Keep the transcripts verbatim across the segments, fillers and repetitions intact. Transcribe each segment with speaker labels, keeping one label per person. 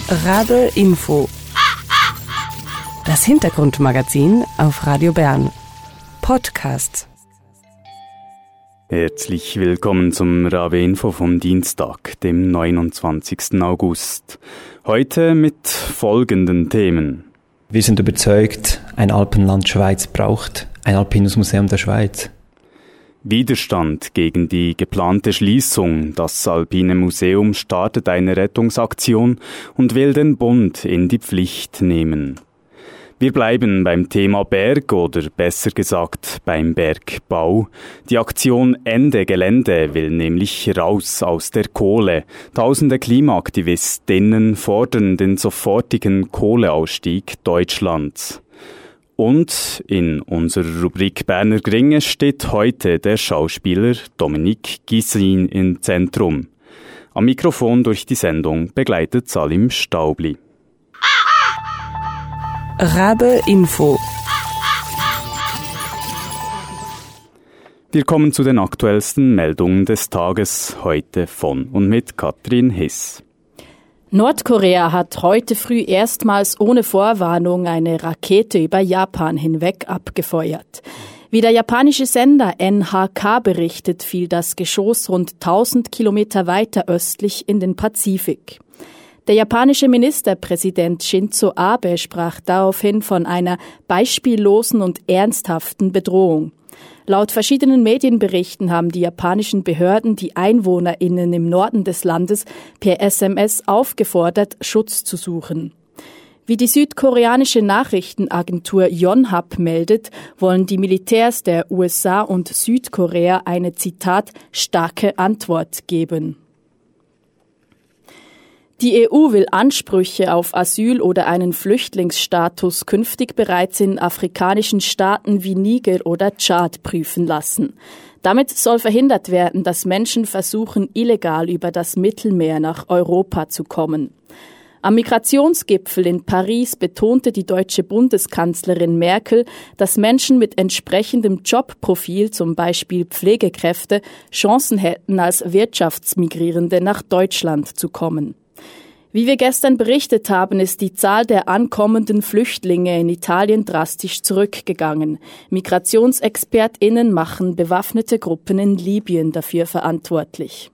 Speaker 1: Rabe Info. Das Hintergrundmagazin auf Radio Bern. Podcast.
Speaker 2: Herzlich willkommen zum Rabe Info vom Dienstag, dem neunundzwanzigsten August. Heute mit folgenden Themen.
Speaker 3: Wir sind überzeugt, ein Alpenland Schweiz braucht ein Alpines Museum der Schweiz.
Speaker 2: Widerstand gegen die geplante Schließung. Das Alpine Museum startet eine Rettungsaktion und will den Bund in die Pflicht nehmen. Wir bleiben beim Thema Berg oder besser gesagt beim Bergbau. Die Aktion Ende Gelände will nämlich raus aus der Kohle. Tausende Klimaaktivistinnen fordern den sofortigen Kohleausstieg Deutschlands. Und in unserer Rubrik Berner Gringe steht heute der Schauspieler Dominique Gysin im Zentrum. Am Mikrofon durch die Sendung begleitet Salim Staubli.
Speaker 1: Rabe Info.
Speaker 2: Wir kommen zu den aktuellsten Meldungen des Tages, heute von und mit Katrin Hiss.
Speaker 4: Nordkorea hat heute früh erstmals ohne Vorwarnung eine Rakete über Japan hinweg abgefeuert. Wie der japanische Sender N H K berichtet, fiel das Geschoss rund tausend Kilometer weiter östlich in den Pazifik. Der japanische Ministerpräsident Shinzo Abe sprach daraufhin von einer beispiellosen und ernsthaften Bedrohung. Laut verschiedenen Medienberichten haben die japanischen Behörden die EinwohnerInnen im Norden des Landes per S M S aufgefordert, Schutz zu suchen. Wie die südkoreanische Nachrichtenagentur Yonhap meldet, wollen die Militärs der U S A und Südkorea eine, Zitat, starke Antwort geben. Die E U will Ansprüche auf Asyl oder einen Flüchtlingsstatus künftig bereits in afrikanischen Staaten wie Niger oder Tschad prüfen lassen. Damit soll verhindert werden, dass Menschen versuchen, illegal über das Mittelmeer nach Europa zu kommen. Am Migrationsgipfel in Paris betonte die deutsche Bundeskanzlerin Merkel, dass Menschen mit entsprechendem Jobprofil, zum Beispiel Pflegekräfte, Chancen hätten, als Wirtschaftsmigrierende nach Deutschland zu kommen. Wie wir gestern berichtet haben, ist die Zahl der ankommenden Flüchtlinge in Italien drastisch zurückgegangen. MigrationsexpertInnen machen bewaffnete Gruppen in Libyen dafür verantwortlich.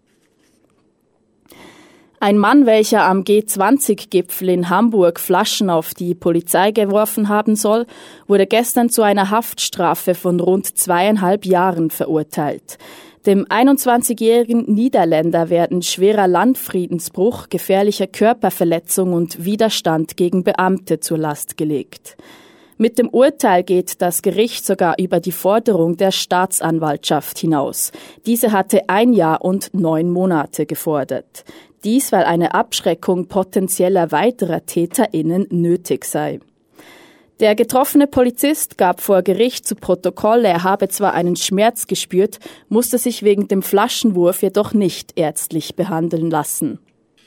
Speaker 4: Ein Mann, welcher am G zwanzig Gipfel in Hamburg Flaschen auf die Polizei geworfen haben soll, wurde gestern zu einer Haftstrafe von rund zweieinhalb Jahren verurteilt. Dem einundzwanzigjährigen Niederländer werden schwerer Landfriedensbruch, gefährlicher Körperverletzung und Widerstand gegen Beamte zur Last gelegt. Mit dem Urteil geht das Gericht sogar über die Forderung der Staatsanwaltschaft hinaus. Diese hatte ein Jahr und neun Monate gefordert. Dies, weil eine Abschreckung potenzieller weiterer TäterInnen nötig sei. Der getroffene Polizist gab vor Gericht zu Protokoll, er habe zwar einen Schmerz gespürt, musste sich wegen dem Flaschenwurf jedoch nicht ärztlich behandeln lassen.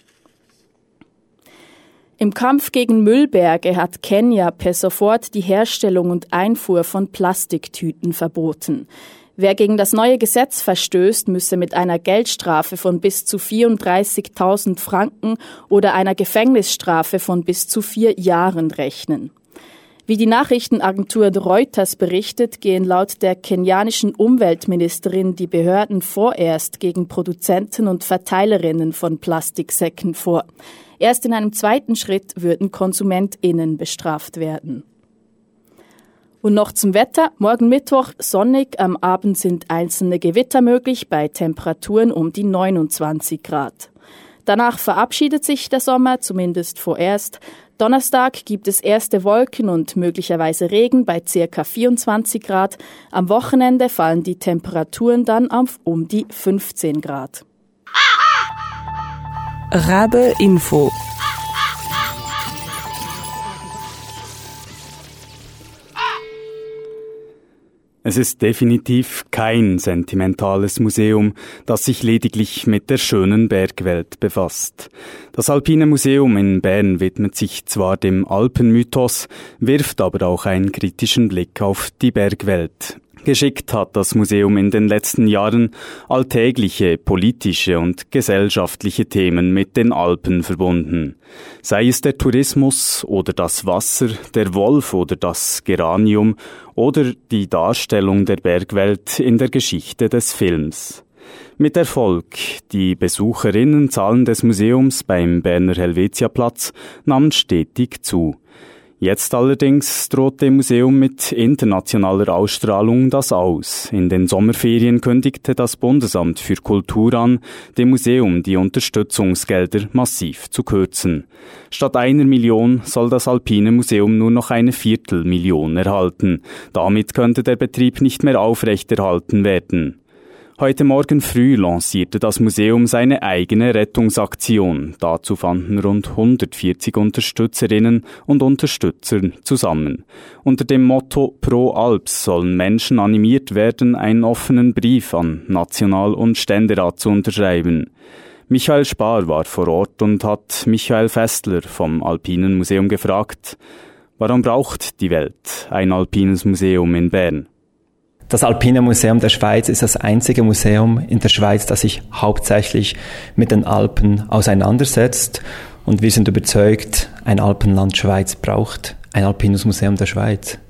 Speaker 4: Im Kampf gegen Müllberge hat Kenia per sofort die Herstellung und Einfuhr von Plastiktüten verboten. Wer gegen das neue Gesetz verstößt, müsse mit einer Geldstrafe von bis zu vierunddreißigtausend Franken oder einer Gefängnisstrafe von bis zu vier Jahren rechnen. Wie die Nachrichtenagentur Reuters berichtet, gehen laut der kenianischen Umweltministerin die Behörden vorerst gegen Produzenten und Verteilerinnen von Plastiksäcken vor. Erst in einem zweiten Schritt würden KonsumentInnen bestraft werden. Und noch zum Wetter. Morgen Mittwoch sonnig, am Abend sind einzelne Gewitter möglich bei Temperaturen um die neunundzwanzig Grad. Danach verabschiedet sich der Sommer, zumindest vorerst. Donnerstag gibt es erste Wolken und möglicherweise Regen bei ca. vierundzwanzig Grad. Am Wochenende fallen die Temperaturen dann auf um die fünfzehn Grad.
Speaker 1: Rabe Info.
Speaker 2: Es ist definitiv kein sentimentales Museum, das sich lediglich mit der schönen Bergwelt befasst. Das Alpine Museum in Bern widmet sich zwar dem Alpenmythos, wirft aber auch einen kritischen Blick auf die Bergwelt. Geschickt hat das Museum in den letzten Jahren alltägliche politische und gesellschaftliche Themen mit den Alpen verbunden. Sei es der Tourismus oder das Wasser, der Wolf oder das Geranium oder die Darstellung der Bergwelt in der Geschichte des Films. Mit Erfolg. Die Besucherinnenzahlen des Museums beim Berner Helvetiaplatz nahmen stetig zu. Jetzt allerdings droht dem Museum mit internationaler Ausstrahlung das aus. In den Sommerferien kündigte das Bundesamt für Kultur an, dem Museum die Unterstützungsgelder massiv zu kürzen. Statt einer Million soll das Alpine Museum nur noch eine Viertelmillion erhalten. Damit könnte der Betrieb nicht mehr aufrechterhalten werden. Heute Morgen früh lancierte das Museum seine eigene Rettungsaktion. Dazu fanden rund hundertvierzig Unterstützerinnen und Unterstützer zusammen. Unter dem Motto Pro Alps sollen Menschen animiert werden, einen offenen Brief an National- und Ständerat zu unterschreiben. Michael Spar war vor Ort und hat Michael Festler vom Alpinen Museum gefragt, warum braucht die Welt ein alpines Museum in Bern?
Speaker 3: Das Alpine Museum der Schweiz ist das einzige Museum in der Schweiz, das sich hauptsächlich mit den Alpen auseinandersetzt. Und wir sind überzeugt, ein Alpenland Schweiz braucht ein Alpines Museum der Schweiz.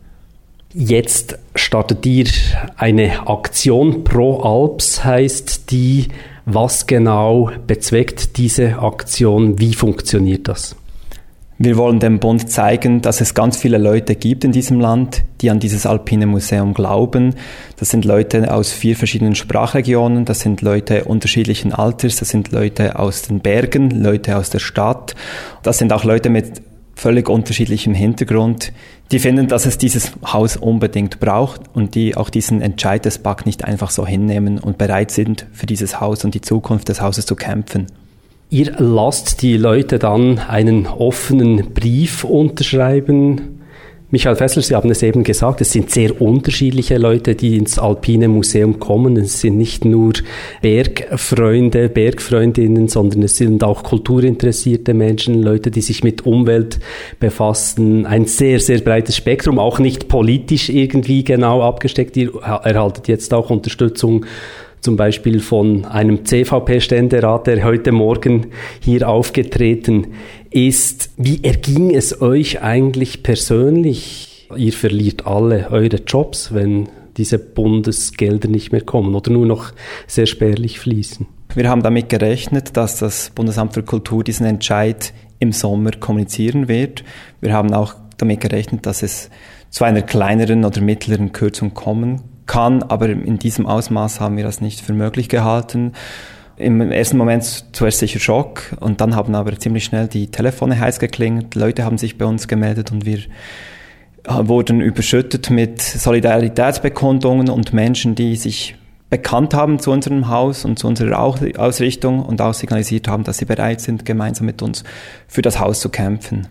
Speaker 5: Jetzt startet ihr eine Aktion Pro Alps, heißt die. Was genau bezweckt diese Aktion? Wie funktioniert das?
Speaker 3: Wir wollen dem Bund zeigen, dass es ganz viele Leute gibt in diesem Land, die an dieses Alpine Museum glauben. Das sind Leute aus vier verschiedenen Sprachregionen, das sind Leute unterschiedlichen Alters, das sind Leute aus den Bergen, Leute aus der Stadt. Das sind auch Leute mit völlig unterschiedlichem Hintergrund, die finden, dass es dieses Haus unbedingt braucht und die auch diesen Entscheid des B A K nicht einfach so hinnehmen und bereit sind, für dieses Haus und die Zukunft des Hauses zu kämpfen.
Speaker 5: Ihr lasst die Leute dann einen offenen Brief unterschreiben. Michael Fessler, Sie haben es eben gesagt, es sind sehr unterschiedliche Leute, die ins Alpine Museum kommen. Es sind nicht nur Bergfreunde, Bergfreundinnen, sondern es sind auch kulturinteressierte Menschen, Leute, die sich mit Umwelt befassen. Ein sehr, sehr breites Spektrum, auch nicht politisch irgendwie genau abgesteckt. Ihr erhaltet jetzt auch Unterstützung zum Beispiel von einem C V P-Ständerat, der heute Morgen hier aufgetreten ist. Wie erging es euch eigentlich persönlich? Ihr verliert alle eure Jobs, wenn diese Bundesgelder nicht mehr kommen oder nur noch sehr spärlich fließen.
Speaker 3: Wir haben damit gerechnet, dass das Bundesamt für Kultur diesen Entscheid im Sommer kommunizieren wird. Wir haben auch damit gerechnet, dass es zu einer kleineren oder mittleren Kürzung kommen kann, aber in diesem Ausmaß haben wir das nicht für möglich gehalten. Im ersten Moment zuerst sicher Schock und dann haben aber ziemlich schnell die Telefone heiß geklingelt, Leute haben sich bei uns gemeldet und wir wurden überschüttet mit Solidaritätsbekundungen und Menschen, die sich bekannt haben zu unserem Haus und zu unserer Ausrichtung und auch signalisiert haben, dass sie bereit sind, gemeinsam mit uns für das Haus zu kämpfen.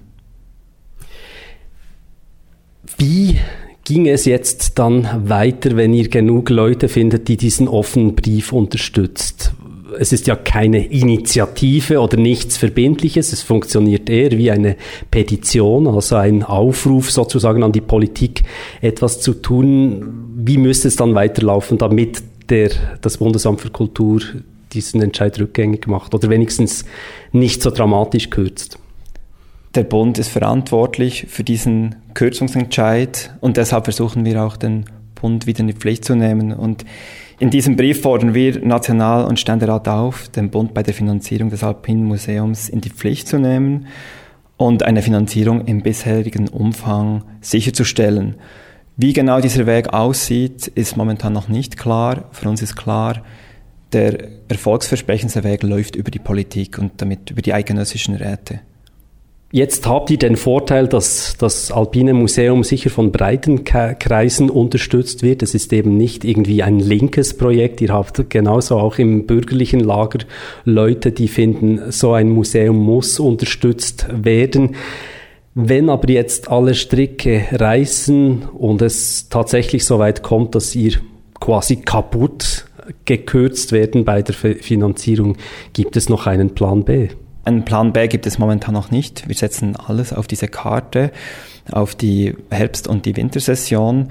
Speaker 5: Wie ging es jetzt dann weiter, wenn ihr genug Leute findet, die diesen offenen Brief unterstützt? Es ist ja keine Initiative oder nichts Verbindliches, es funktioniert eher wie eine Petition, also ein Aufruf sozusagen an die Politik, etwas zu tun. Wie müsste es dann weiterlaufen, damit der, das Bundesamt für Kultur diesen Entscheid rückgängig macht oder wenigstens nicht so dramatisch kürzt?
Speaker 3: Der Bund ist verantwortlich für diesen Kürzungsentscheid und deshalb versuchen wir auch den Bund wieder in die Pflicht zu nehmen. Und in diesem Brief fordern wir National- und Ständerat auf, den Bund bei der Finanzierung des Alpinen Museums in die Pflicht zu nehmen und eine Finanzierung im bisherigen Umfang sicherzustellen. Wie genau dieser Weg aussieht, ist momentan noch nicht klar. Für uns ist klar, der erfolgsversprechendste Weg läuft über die Politik und damit über die eidgenössischen Räte.
Speaker 5: Jetzt habt ihr den Vorteil, dass das Alpine Museum sicher von breiten Kreisen unterstützt wird. Es ist eben nicht irgendwie ein linkes Projekt. Ihr habt genauso auch im bürgerlichen Lager Leute, die finden, so ein Museum muss unterstützt werden. Wenn aber jetzt alle Stricke reißen und es tatsächlich so weit kommt, dass ihr quasi kaputt gekürzt werden bei der Finanzierung, gibt es noch einen Plan B?
Speaker 3: Einen Plan B gibt es momentan noch nicht. Wir setzen alles auf diese Karte, auf die Herbst- und die Wintersession.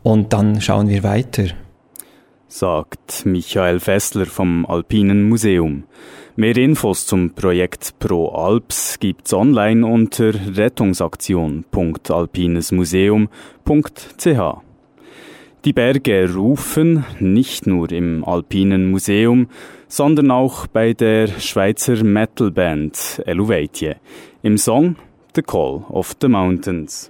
Speaker 3: und dann schauen wir weiter.
Speaker 2: Sagt Michael Fessler vom Alpinen Museum. Mehr Infos zum Projekt Pro Alps gibt's online unter rettungsaktion punkt alpinesmuseum punkt c h. Die Berge rufen nicht nur im Alpinen Museum, sondern auch bei der Schweizer Metalband Eluvatie im Song The Call of the Mountains.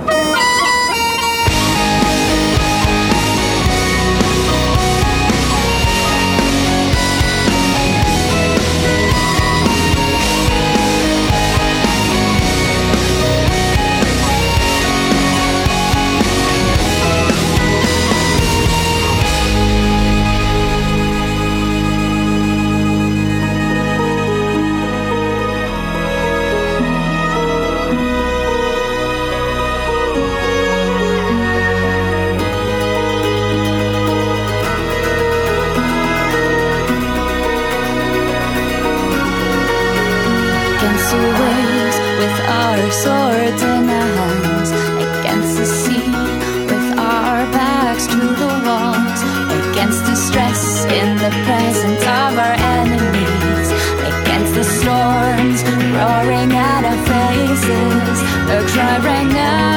Speaker 6: Swords in our hands, against the sea, with our backs to the walls, against the stress in the presence of our enemies, against the storms roaring at our faces. A cry rang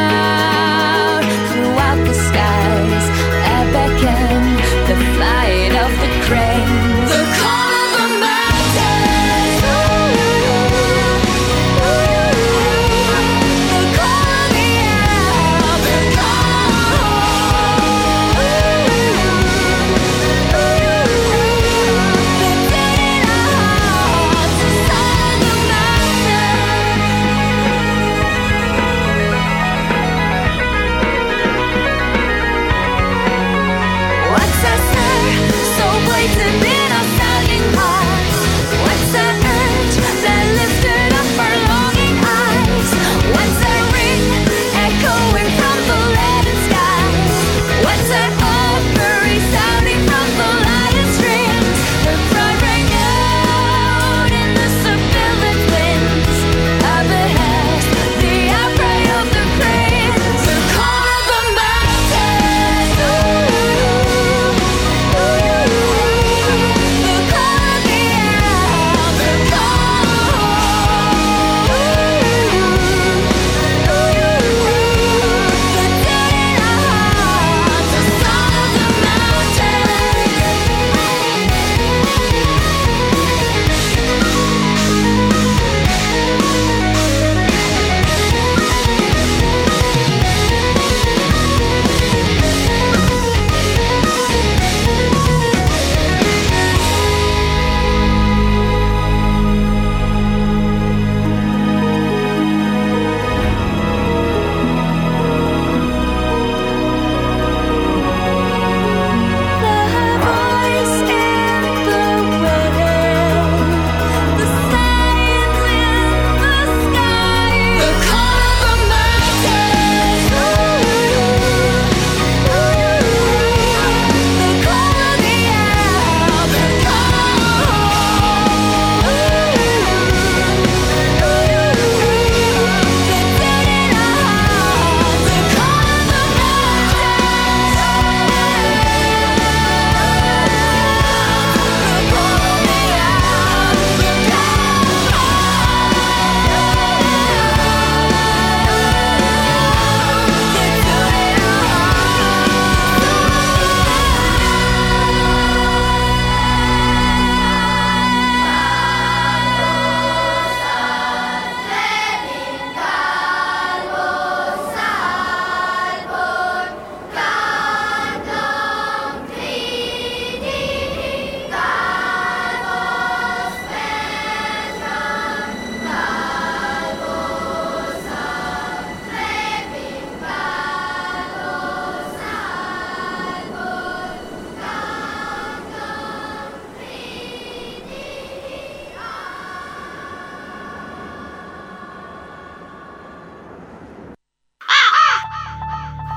Speaker 6: out throughout the skies, a beckon, the flight of the cranes, the call of the mountains.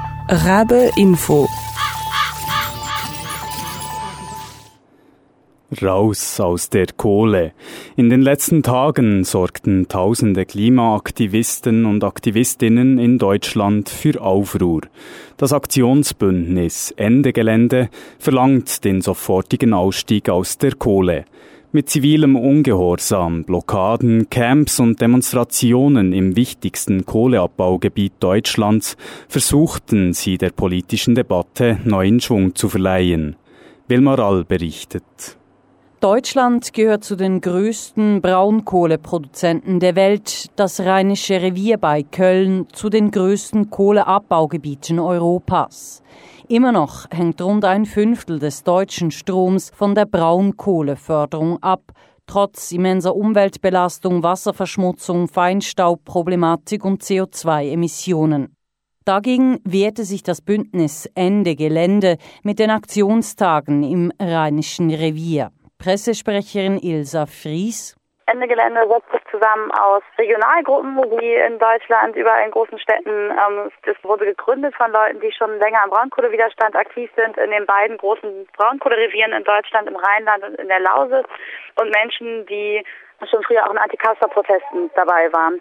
Speaker 1: Rabe Info.
Speaker 2: Raus aus der Kohle. In den letzten Tagen sorgten tausende Klimaaktivisten und Aktivistinnen in Deutschland für Aufruhr. Das Aktionsbündnis Ende Gelände verlangt den sofortigen Ausstieg aus der Kohle. Mit zivilem Ungehorsam, Blockaden, Camps und Demonstrationen im wichtigsten Kohleabbaugebiet Deutschlands versuchten sie der politischen Debatte neuen Schwung zu verleihen. Wilma Rall berichtet.
Speaker 7: Deutschland gehört zu den größten Braunkohleproduzenten der Welt, das Rheinische Revier bei Köln zu den größten Kohleabbaugebieten Europas. Immer noch hängt rund ein Fünftel des deutschen Stroms von der Braunkohleförderung ab, trotz immenser Umweltbelastung, Wasserverschmutzung, Feinstaubproblematik und C O zwei Emissionen. Dagegen wehrte sich das Bündnis Ende Gelände mit den Aktionstagen im Rheinischen Revier. Pressesprecherin Ilsa Fries.
Speaker 8: Ende Gelände setzt sich zusammen aus Regionalgruppen, die in Deutschland überall in großen Städten, ähm, das wurde gegründet von Leuten, die schon länger am Braunkohlewiderstand aktiv sind, in den beiden großen Braunkohlerevieren in Deutschland, im Rheinland und in der Lausitz, und Menschen, die schon früher auch in Anti-Kasper-Protesten dabei waren.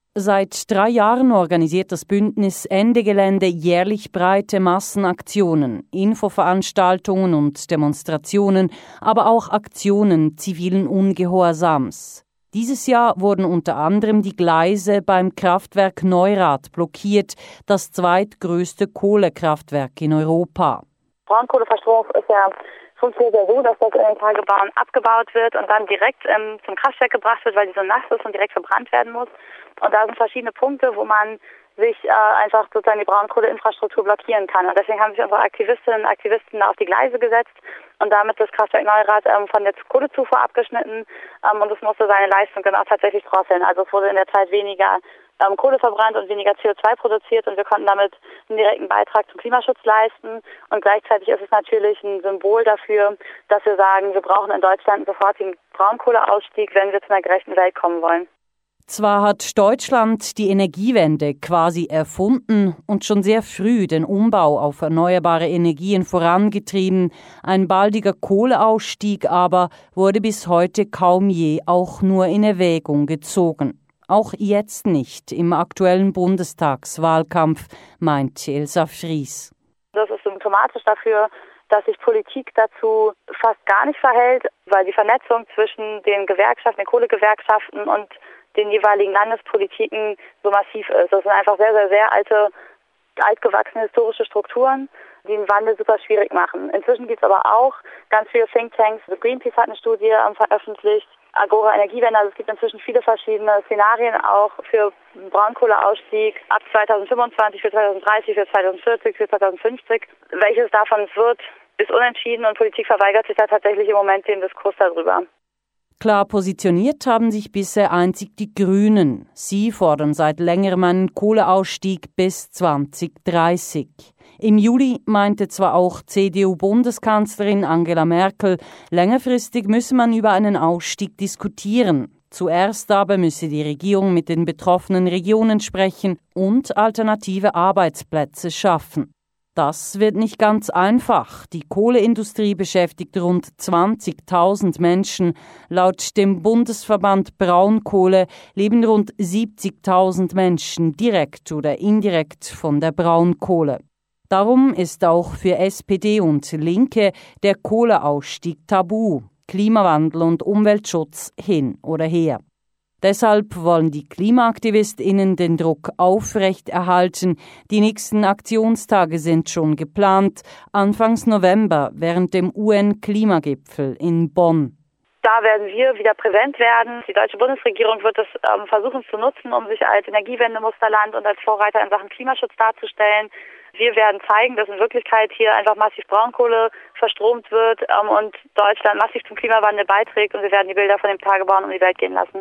Speaker 7: Seit drei Jahren organisiert das Bündnis Ende Gelände jährlich breite Massenaktionen, Infoveranstaltungen und Demonstrationen, aber auch Aktionen zivilen Ungehorsams. Dieses Jahr wurden unter anderem die Gleise beim Kraftwerk Neurath blockiert, das zweitgrößte Kohlekraftwerk in Europa.
Speaker 8: Braunkohleverstromung ist ja funktioniert ja so, dass das in den Tagebauen abgebaut wird und dann direkt ähm, zum Kraftwerk gebracht wird, weil die so nass ist und direkt verbrannt werden muss. Und da sind verschiedene Punkte, wo man sich äh, einfach sozusagen die Braunkohleinfrastruktur blockieren kann. Und deswegen haben sich unsere Aktivistinnen und Aktivisten da auf die Gleise gesetzt und damit das Kraftwerk Neurath ähm, von der Kohlezufuhr abgeschnitten. Ähm, und es musste seine Leistung dann auch tatsächlich drosseln. Also es wurde in der Zeit weniger ähm, Kohle verbrannt und weniger C O zwei produziert, und wir konnten damit einen direkten Beitrag zum Klimaschutz leisten. Und gleichzeitig ist es natürlich ein Symbol dafür, dass wir sagen, wir brauchen in Deutschland einen sofortigen Braunkohleausstieg, wenn wir zu einer gerechten Welt kommen wollen.
Speaker 7: Zwar hat Deutschland die Energiewende quasi erfunden und schon sehr früh den Umbau auf erneuerbare Energien vorangetrieben, ein baldiger Kohleausstieg aber wurde bis heute kaum je auch nur in Erwägung gezogen. Auch jetzt nicht im aktuellen Bundestagswahlkampf, meint Ilsa Fries.
Speaker 8: Das ist symptomatisch dafür, dass sich Politik dazu fast gar nicht verhält, weil die Vernetzung zwischen den Gewerkschaften, den Kohlegewerkschaften und den jeweiligen Landespolitiken so massiv ist. Das sind einfach sehr, sehr, sehr alte, altgewachsene historische Strukturen, die den Wandel super schwierig machen. Inzwischen gibt es aber auch ganz viele Thinktanks. Greenpeace hat eine Studie veröffentlicht, Agora Energiewende. Also es gibt inzwischen viele verschiedene Szenarien auch für Braunkohleausstieg ab zweitausendfünfundzwanzig, für zweitausenddreißig, für zweitausendvierzig, für zweitausendfünfzig. Welches davon es wird, ist unentschieden, und Politik verweigert sich da tatsächlich im Moment den Diskurs darüber.
Speaker 7: Klar positioniert haben sich bisher einzig die Grünen. Sie fordern seit längerem einen Kohleausstieg bis zwanzig dreißig. Im Juli meinte zwar auch C D U-Bundeskanzlerin Angela Merkel, längerfristig müsse man über einen Ausstieg diskutieren. Zuerst aber müsse die Regierung mit den betroffenen Regionen sprechen und alternative Arbeitsplätze schaffen. Das wird nicht ganz einfach. Die Kohleindustrie beschäftigt rund zwanzigtausend Menschen. Laut dem Bundesverband Braunkohle leben rund siebzigtausend Menschen direkt oder indirekt von der Braunkohle. Darum ist auch für S P D und Linke der Kohleausstieg tabu. Klimawandel und Umweltschutz hin oder her. Deshalb wollen die KlimaaktivistInnen den Druck aufrechterhalten. Die nächsten Aktionstage sind schon geplant, Anfangs November während dem U N-Klimagipfel in Bonn.
Speaker 8: Da werden wir wieder präsent werden. Die deutsche Bundesregierung wird es ähm, versuchen zu nutzen, um sich als Energiewendemusterland und als Vorreiter in Sachen Klimaschutz darzustellen. Wir werden zeigen, dass in Wirklichkeit hier einfach massiv Braunkohle verstromt wird ähm, und Deutschland massiv zum Klimawandel beiträgt, und wir werden die Bilder von den Tagebauen um die Welt gehen lassen.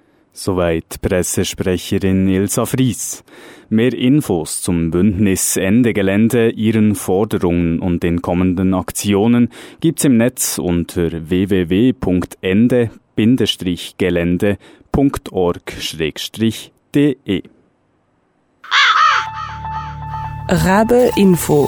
Speaker 2: Soweit Pressesprecherin Ilsa Fries. Mehr Infos zum Bündnis Ende Gelände, ihren Forderungen und den kommenden Aktionen gibt's im Netz unter w w w punkt ende gelände punkt org schrägstrich d e.
Speaker 1: Rabe Info.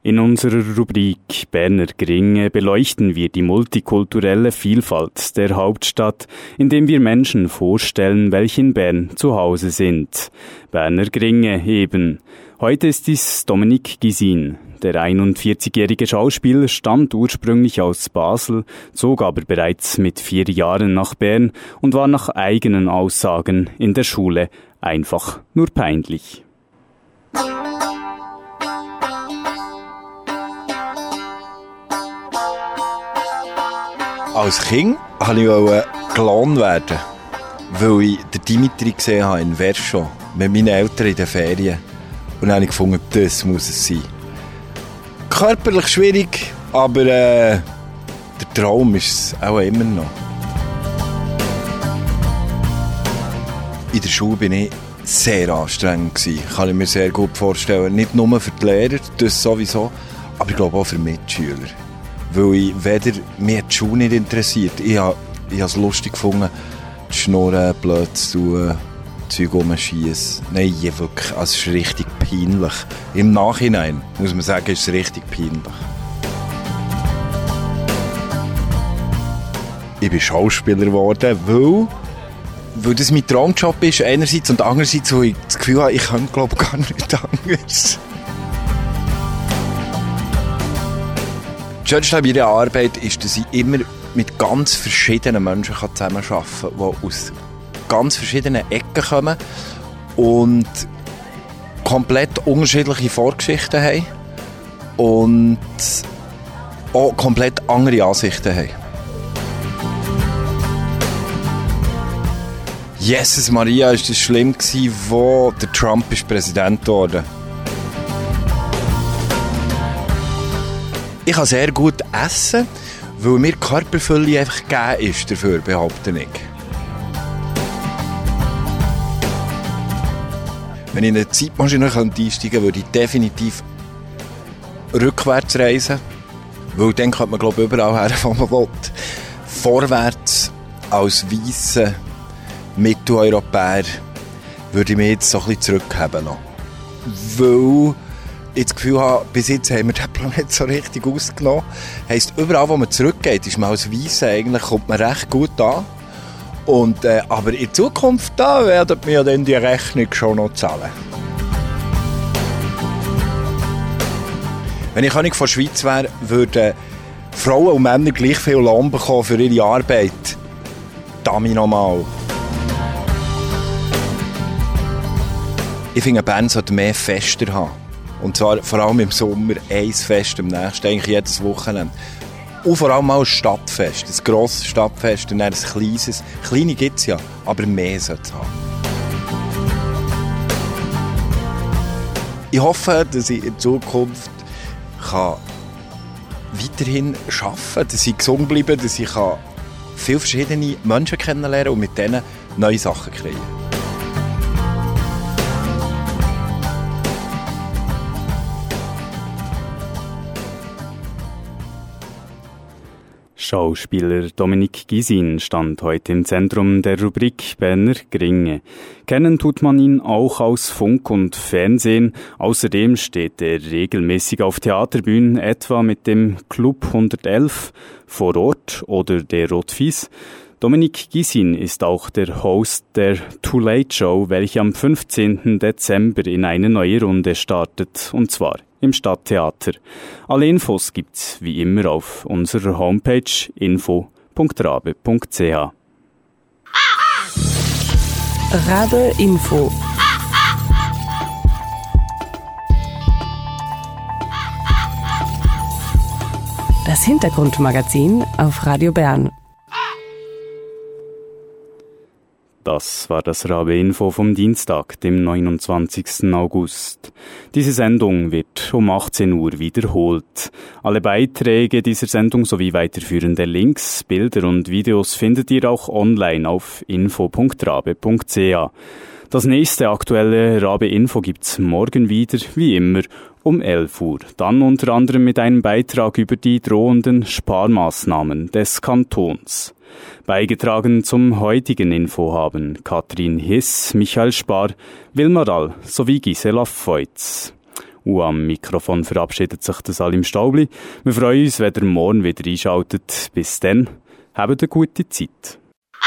Speaker 2: In unserer Rubrik Berner Gringe beleuchten wir die multikulturelle Vielfalt der Hauptstadt, indem wir Menschen vorstellen, welche in Bern zu Hause sind. Berner Gringe eben. Heute ist dies Dominique Gysin. Der einundvierzigjährige Schauspieler stammt ursprünglich aus Basel, zog aber bereits mit vier Jahren nach Bern und war nach eigenen Aussagen in der Schule einfach nur peinlich.
Speaker 9: Als Kind wollte ich Clown werden, weil ich den Dimitri gesehen habe in Verscho mit meinen Eltern in den Ferien. Und dann habe ich gefunden, das muss es sein. Körperlich schwierig, aber äh, der Traum ist es auch immer noch. In der Schule war ich sehr anstrengend gewesen, kann ich mir sehr gut vorstellen. Nicht nur für die Lehrer, das sowieso, aber ich glaube auch für Mitschüler. Weil ich weder mir die Schule nicht interessiert. Ich habe, ich habe es lustig gefunden, die Schnurren blöd zu tun, Zeug rumschiessen. Nein, wirklich, also es ist richtig peinlich. Im Nachhinein, muss man sagen, ist es richtig peinlich. Ich bin Schauspieler geworden, weil, weil das mein Traumjob ist, einerseits, und andererseits, weil ich das Gefühl habe, ich kann, glaube ich, gar nichts anderes. Das Schönste an meiner Arbeit ist, dass ich immer mit ganz verschiedenen Menschen zusammenarbeiten kann, die aus ganz verschiedenen Ecken kommen und komplett unterschiedliche Vorgeschichten haben und auch komplett andere Ansichten haben. Jesus Maria, ist das schlimm gewesen, wo der Trump ist Präsident wurde. Ich kann sehr gut essen, weil mir Körperfülle einfach gegeben ist dafür, behaupte ich. Wenn ich in eine Zeitmaschine einsteigen könnte, würde ich definitiv rückwärts reisen. Weil dann könnte man, glaube ich, überall her, wo man will. Vorwärts, als weisser Mitteleuropäer, würde ich mich jetzt so ein bisschen zurückhaben noch. Weil ich das Gefühl habe, bis jetzt haben wir den Planeten so richtig ausgenommen. Heisst, überall, wo man zurückgeht, ist man als Weisse eigentlich, kommt man recht gut an. Und, äh, aber in Zukunft da werden wir dann die Rechnung schon noch zahlen. Wenn ich König von der Schweiz wäre, würden Frauen und Männer gleich viel Lohn bekommen für ihre Arbeit. Dami nochmal. Ich finde, Bern sollte mehr Fester haben. Und zwar vor allem im Sommer ein Fest, im nächsten, eigentlich jedes Wochenende. Und vor allem auch ein Stadtfest, ein grosses Stadtfest und dann ein kleines. Kleine gibt es ja, aber mehr sollte es haben. Ich hoffe, dass ich in Zukunft kann weiterhin arbeiten kann, dass ich gesund bleibe, dass ich viele verschiedene Menschen kennenlernen und mit denen neue Sachen kreieren.
Speaker 2: Schauspieler Dominique Gysin stand heute im Zentrum der Rubrik Berner Gringe. Kennen tut man ihn auch aus Funk und Fernsehen. Außerdem steht er regelmäßig auf Theaterbühnen, etwa mit dem Club hundertelf vor Ort oder der Rotfies. Dominique Gysin ist auch der Host der Too Late Show, welche am fünfzehnten Dezember in eine neue Runde startet, und zwar im Stadttheater. Alle Infos gibt's wie immer auf unserer Homepage info punkt rabe punkt c h.
Speaker 1: Rabe Info. Das Hintergrundmagazin auf Radio Bern.
Speaker 2: Das war das Rabe-Info vom Dienstag, dem neunundzwanzigsten August. Diese Sendung wird um achtzehn Uhr wiederholt. Alle Beiträge dieser Sendung sowie weiterführende Links, Bilder und Videos findet ihr auch online auf info punkt rabe punkt c h. Das nächste aktuelle Rabe-Info gibt's morgen wieder, wie immer, um elf Uhr. Dann unter anderem mit einem Beitrag über die drohenden Sparmaßnahmen des Kantons. Beigetragen zum heutigen Info haben Katrin Hiss, Michael Spar, Wilma Rall sowie Gisela Feutz. Und am Mikrofon verabschiedet sich der Salim Staubli. Wir freuen uns, wenn ihr morgen wieder einschaltet. Bis dann, habt eine gute Zeit.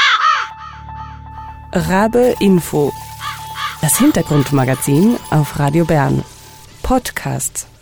Speaker 1: Rabe Info. Das Hintergrundmagazin auf Radio Bern. Podcast.